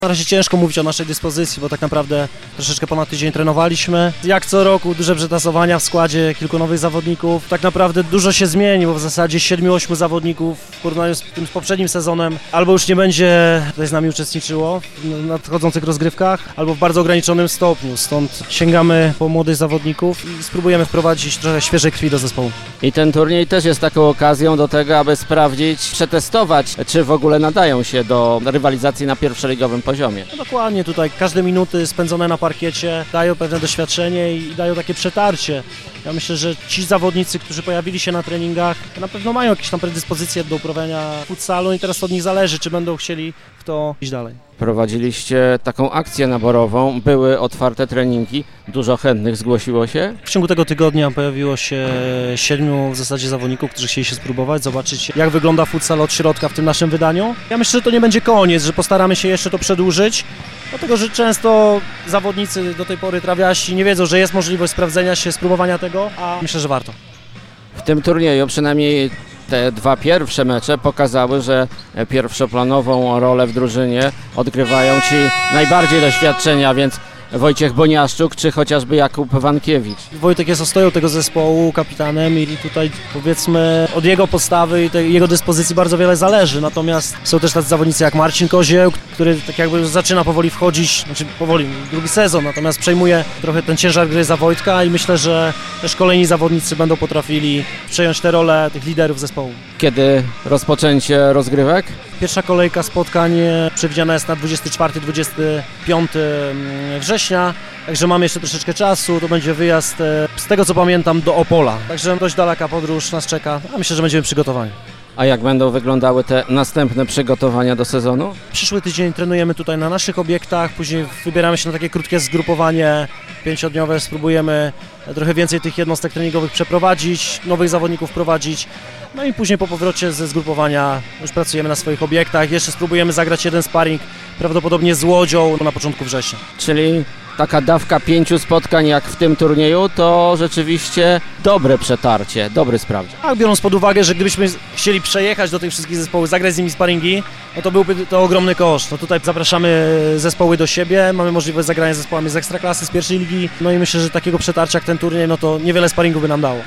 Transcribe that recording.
Na razie ciężko mówić o naszej dyspozycji, bo tak naprawdę troszeczkę ponad tydzień trenowaliśmy. Jak co roku duże przetasowania w składzie, kilku nowych zawodników. Tak naprawdę dużo się zmieni, bo w zasadzie 7-8 zawodników w porównaniu z tym poprzednim sezonem albo już nie będzie tutaj z nami uczestniczyło w nadchodzących rozgrywkach, albo w bardzo ograniczonym stopniu. Stąd sięgamy po młodych zawodników i spróbujemy wprowadzić trochę świeżej krwi do zespołu. I ten turniej też jest taką okazją do tego, aby sprawdzić, przetestować, czy w ogóle nadają się do rywalizacji na pierwszoligowym poziomie. No dokładnie, tutaj każde minuty spędzone na parkiecie dają pewne doświadczenie i dają takie przetarcie. Ja myślę, że ci zawodnicy, którzy pojawili się na treningach, na pewno mają jakieś tam predyspozycje do uprawiania futsalu i teraz od nich zależy, czy będą chcieli w to iść dalej. Prowadziliście taką akcję naborową, były otwarte treningi, dużo chętnych zgłosiło się. W ciągu tego tygodnia pojawiło się 7 w zasadzie zawodników, którzy chcieli się spróbować, zobaczyć jak wygląda futsal od środka w tym naszym wydaniu. Ja myślę, że to nie będzie koniec, że postaramy się jeszcze to przedłużyć, dlatego że często zawodnicy do tej pory trawiasi nie wiedzą, że jest możliwość sprawdzenia się, spróbowania tego, a myślę, że warto. W tym turnieju przynajmniej te dwa pierwsze mecze pokazały, że pierwszoplanową rolę w drużynie odgrywają ci najbardziej doświadczeni, a więc Wojciech Boniaszczuk czy chociażby Jakub Wankiewicz. Wojtek jest ostoją tego zespołu, kapitanem i tutaj powiedzmy od jego postawy i jego dyspozycji bardzo wiele zależy, natomiast są też tacy zawodnicy jak Marcin Kozieł, który tak jakby zaczyna powoli wchodzić, znaczy powoli, drugi sezon, natomiast przejmuje trochę ten ciężar gry za Wojtka i myślę, że też kolejni zawodnicy będą potrafili przejąć tę rolę tych liderów zespołu. Kiedy rozpoczęcie rozgrywek? Pierwsza kolejka spotkań przewidziana jest na 24-25 września, także mamy jeszcze troszeczkę czasu, to będzie wyjazd, z tego co pamiętam, do Opola, także dość daleka podróż nas czeka, a myślę, że będziemy przygotowani. A jak będą wyglądały te następne przygotowania do sezonu? Przyszły tydzień trenujemy tutaj na naszych obiektach, później wybieramy się na takie krótkie zgrupowanie 5-dniowe, spróbujemy trochę więcej tych jednostek treningowych przeprowadzić, nowych zawodników wprowadzić, no i później po powrocie ze zgrupowania już pracujemy na swoich obiektach, jeszcze spróbujemy zagrać jeden sparring, prawdopodobnie z Łodzią na początku września. Czyli taka dawka 5 spotkań jak w tym turnieju to rzeczywiście dobre przetarcie, dobry sprawdzian. Tak, biorąc pod uwagę, że gdybyśmy chcieli przejechać do tych wszystkich zespołów, zagrać z nimi sparingi, no to byłby to ogromny koszt. No tutaj zapraszamy zespoły do siebie, mamy możliwość zagrania z zespołami z Ekstraklasy, z pierwszej ligi, no i myślę, że takiego przetarcia jak ten turniej, no to niewiele sparingów by nam dało.